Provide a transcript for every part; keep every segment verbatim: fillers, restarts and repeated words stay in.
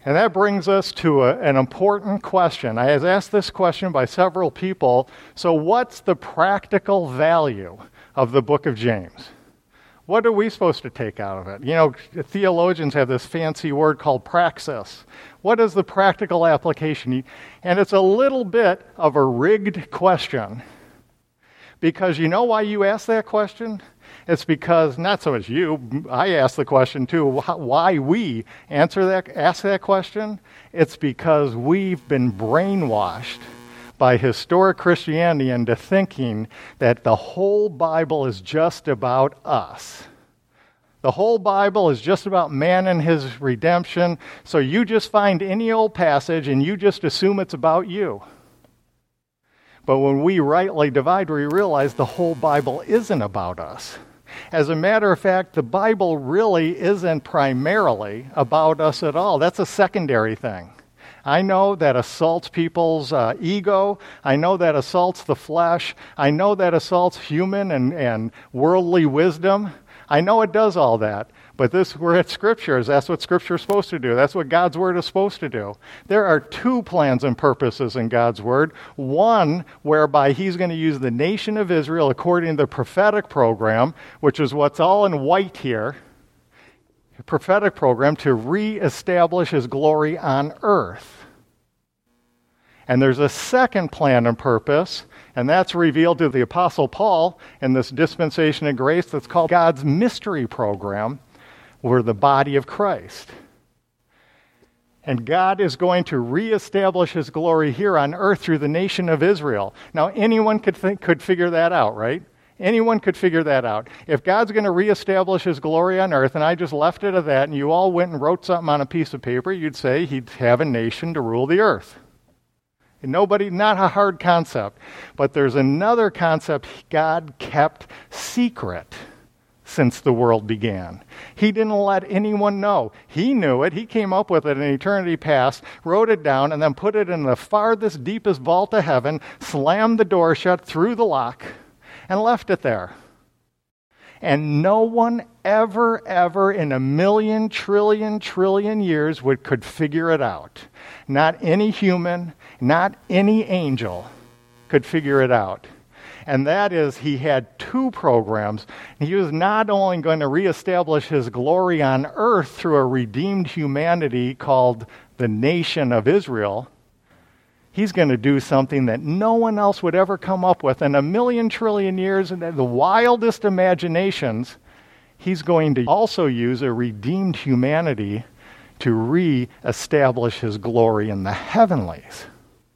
And that brings us to a, an important question. I was asked this question by several people. So what's the practical value of the book of James? What are we supposed to take out of it? You know, theologians have this fancy word called praxis. What is the practical application? And it's a little bit of a rigged question. Because you know why you asked that question? It's because, not so much you, I asked the question too, why we answer that, ask that question? It's because we've been brainwashed by historic Christianity into thinking that the whole Bible is just about us. The whole Bible is just about man and his redemption, so you just find any old passage and you just assume it's about you. But when we rightly divide, we realize the whole Bible isn't about us. As a matter of fact, the Bible really isn't primarily about us at all. That's a secondary thing. I know that assaults people's uh, ego. I know that assaults the flesh. I know that assaults human and, and worldly wisdom. I know it does all that. But this, we're at Scriptures. That's what Scripture is supposed to do. That's what God's Word is supposed to do. There are two plans and purposes in God's Word. One, whereby He's going to use the nation of Israel according to the prophetic program, which is what's all in white here, a prophetic program to reestablish His glory on earth. And there's a second plan and purpose, and that's revealed to the Apostle Paul in this dispensation of grace that's called God's mystery program. We're the body of Christ. And God is going to reestablish His glory here on earth through the nation of Israel. Now, anyone could think, could figure that out, right? Anyone could figure that out. If God's going to reestablish His glory on earth, and I just left it at that, and you all went and wrote something on a piece of paper, you'd say He'd have a nation to rule the earth. And nobody, not a hard concept. But there's another concept God kept secret since the world began. He didn't let anyone know. He knew it. He came up with it in eternity past, wrote it down, and then put it in the farthest, deepest vault of heaven, slammed the door shut, threw the lock, and left it there. And no one ever, ever in a million, trillion, trillion years would could figure it out. Not any human, not any angel could figure it out. And that is, He had two programs. He was not only going to reestablish His glory on earth through a redeemed humanity called the nation of Israel, He's going to do something that no one else would ever come up with. In a million trillion years, in the wildest imaginations, He's going to also use a redeemed humanity to re-establish His glory in the heavenlies.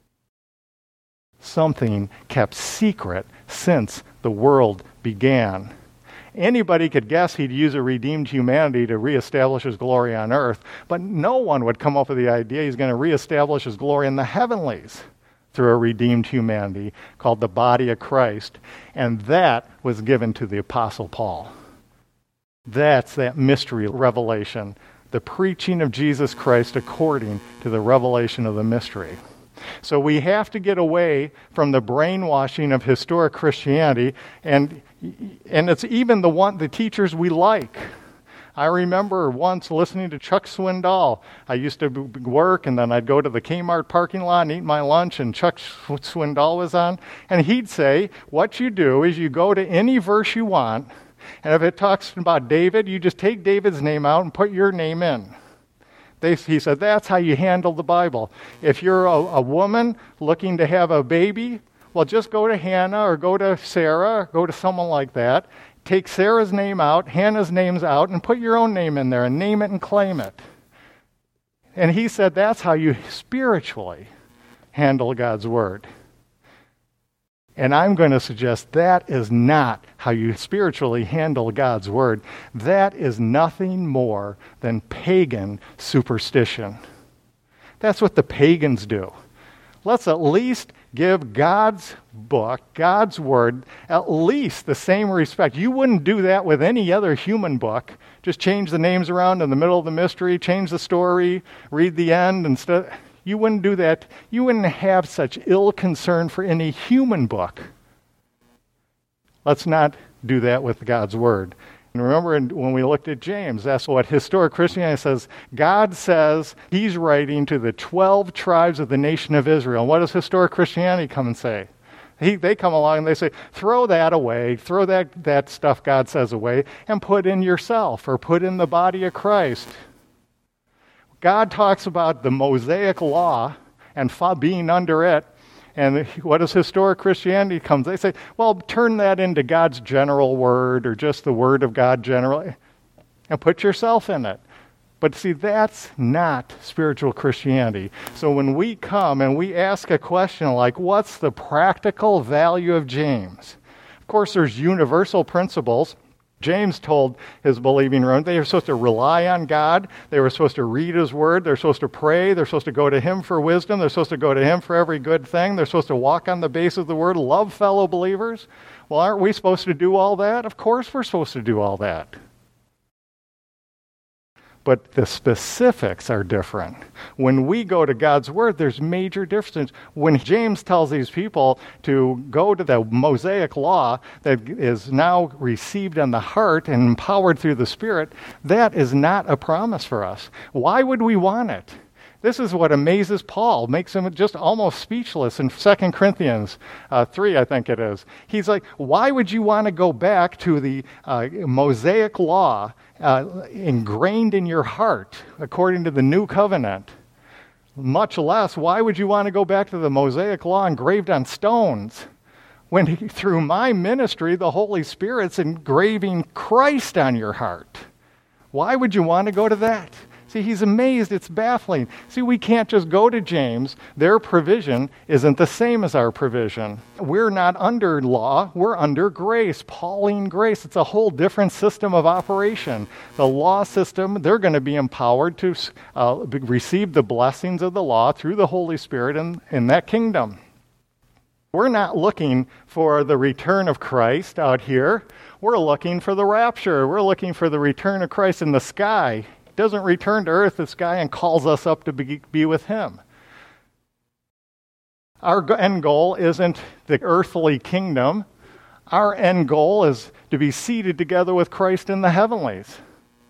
Something kept secret since the world began. Anybody could guess He'd use a redeemed humanity to reestablish His glory on earth, but no one would come up with the idea He's going to reestablish His glory in the heavenlies through a redeemed humanity called the body of Christ. And that was given to the Apostle Paul. That's that mystery revelation, the preaching of Jesus Christ according to the revelation of the mystery. So we have to get away from the brainwashing of historic Christianity, and and it's even the one the teachers we like. I remember once listening to Chuck Swindoll. I used to work, and then I'd go to the Kmart parking lot and eat my lunch, and Chuck Swindoll was on, and he'd say, what you do is you go to any verse you want, and if it talks about David, you just take David's name out and put your name in. They, he said, that's how you handle the Bible. If you're a, a woman looking to have a baby, well, just go to Hannah or go to Sarah, or go to someone like that. Take Sarah's name out, Hannah's name's out, and put your own name in there and name it and claim it. And he said that's how you spiritually handle God's Word. And I'm going to suggest that is not how you spiritually handle God's Word. That is nothing more than pagan superstition. That's what the pagans do. Let's at least give God's book, God's Word, at least the same respect. You wouldn't do that with any other human book. Just change the names around in the middle of the mystery, change the story, read the end instead. You wouldn't do that. You wouldn't have such ill concern for any human book. Let's not do that with God's Word. And remember in, when we looked at James, that's what historic Christianity says. God says he's writing to the twelve tribes of the nation of Israel. And what does historic Christianity come and say? He, they come along and they say, throw that away, throw that, that stuff God says away, and put in yourself, or put in the body of Christ. God talks about the Mosaic law and being under it. And what does historic Christianity come? They say, well, turn that into God's general word, or just the word of God generally, and put yourself in it. But see, that's not spiritual Christianity. So when we come and we ask a question like, what's the practical value of James? Of course, there's universal principles. James told his believing room they were supposed to rely on God. They were supposed to read his word. They're supposed to pray. They're supposed to go to him for wisdom. They're supposed to go to him for every good thing. They're supposed to walk on the base of the word, love fellow believers. Well, aren't we supposed to do all that? Of course we're supposed to do all that. But the specifics are different. When we go to God's word, there's major differences. When James tells these people to go to the Mosaic law that is now received in the heart and empowered through the Spirit, that is not a promise for us. Why would we want it? This is what amazes Paul, makes him just almost speechless in Second Corinthians uh, three, I think it is. He's like, why would you want to go back to the uh, Mosaic law uh, ingrained in your heart according to the new covenant? Much less, why would you want to go back to the Mosaic law engraved on stones when he, through my ministry, the Holy Spirit's engraving Christ on your heart? Why would you want to go to that? See, he's amazed. It's baffling. See, we can't just go to James. Their provision isn't the same as our provision. We're not under law. We're under grace, Pauline grace. It's a whole different system of operation. The law system, they're going to be empowered to uh, receive the blessings of the law through the Holy Spirit in, in that kingdom. We're not looking for the return of Christ out here. We're looking for the rapture. We're looking for the return of Christ in the sky. Doesn't return to earth, the sky, and calls us up to be, be with him. Our end goal isn't the earthly kingdom. Our end goal is to be seated together with Christ in the heavenlies.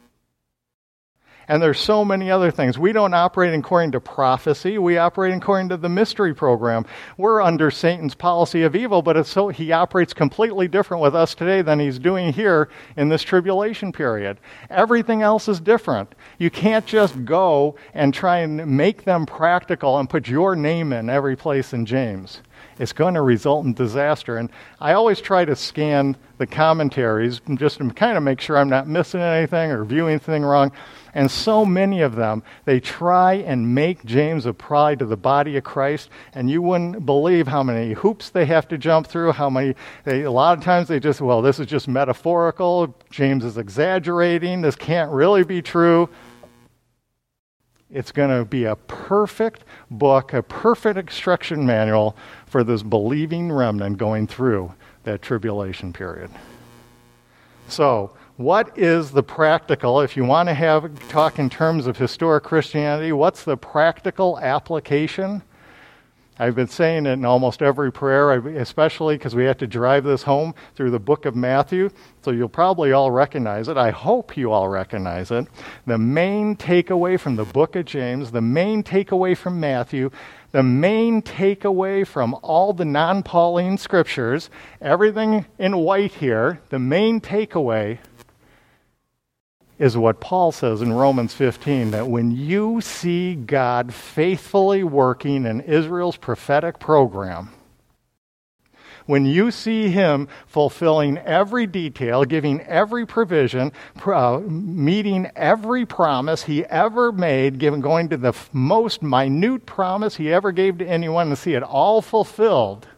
And there's so many other things. We don't operate according to prophecy. We operate according to the mystery program. We're under Satan's policy of evil, but it's so he operates completely different with us today than he's doing here in this tribulation period. Everything else is different. You can't just go and try and make them practical and put your name in every place in James. It's going to result in disaster. And I always try to scan the commentaries just to kind of make sure I'm not missing anything or viewing anything wrong. And so many of them, they try and make James apply to the body of Christ, and you wouldn't believe how many hoops they have to jump through, how many, they, a lot of times they just, well, this is just metaphorical, James is exaggerating, this can't really be true. It's going to be a perfect book, a perfect instruction manual for this believing remnant going through that tribulation period. So, what is the practical, if you want to have talk in terms of historic Christianity, what's the practical application? I've been saying it in almost every prayer, especially because we have to drive this home through the book of Matthew, so you'll probably all recognize it. I hope you all recognize it. The main takeaway from the book of James, the main takeaway from Matthew, the main takeaway from all the non-Pauline scriptures, everything in white here, the main takeaway is what Paul says in Romans fifteen, that when you see God faithfully working in Israel's prophetic program, when you see him fulfilling every detail, giving every provision, uh, meeting every promise he ever made, giving, going to the f- most minute promise he ever gave to anyone, and see it all fulfilled,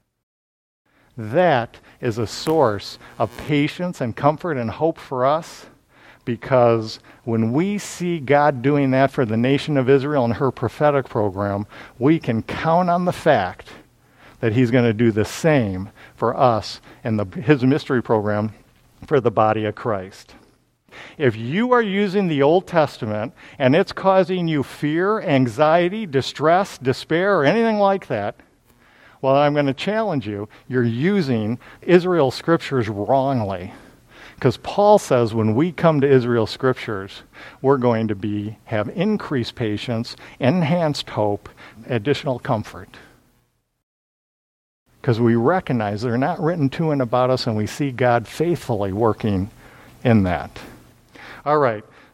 that is a source of patience and comfort and hope for us. Because when we see God doing that for the nation of Israel and her prophetic program, we can count on the fact that he's going to do the same for us and his mystery program for the body of Christ. If you are using the Old Testament and it's causing you fear, anxiety, distress, despair, or anything like that, well, I'm going to challenge you. You're using Israel's scriptures wrongly. Because Paul says when we come to Israel scriptures, we're going to be have increased patience, enhanced hope, additional comfort. Because we recognize they're not written to and about us, and we see God faithfully working in that. All right.